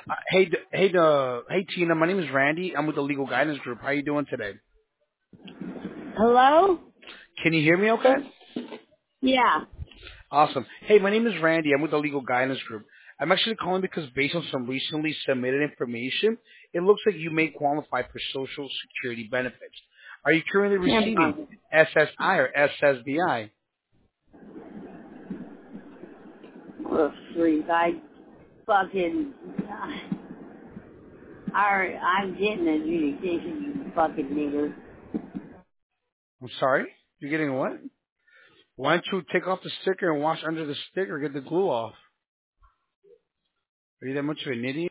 Hey, Tina. My name is Randy. I'm with the Legal Guidance Group. How you doing today? Hello? Can you hear me? Okay. Yeah. Awesome. Hey, my name is Randy. I'm with the Legal Guidance Group. I'm actually calling because based on some recently submitted information, it looks like you may qualify for Social Security benefits. Are you currently Yeah, receiving SSI or SSDI? well, sleep. I fucking, I'm getting adjudication, you fucking nigger. I'm sorry. You're getting what? Why don't you take off the sticker and wash under the sticker? Get the glue off. Are you that much of an idiot?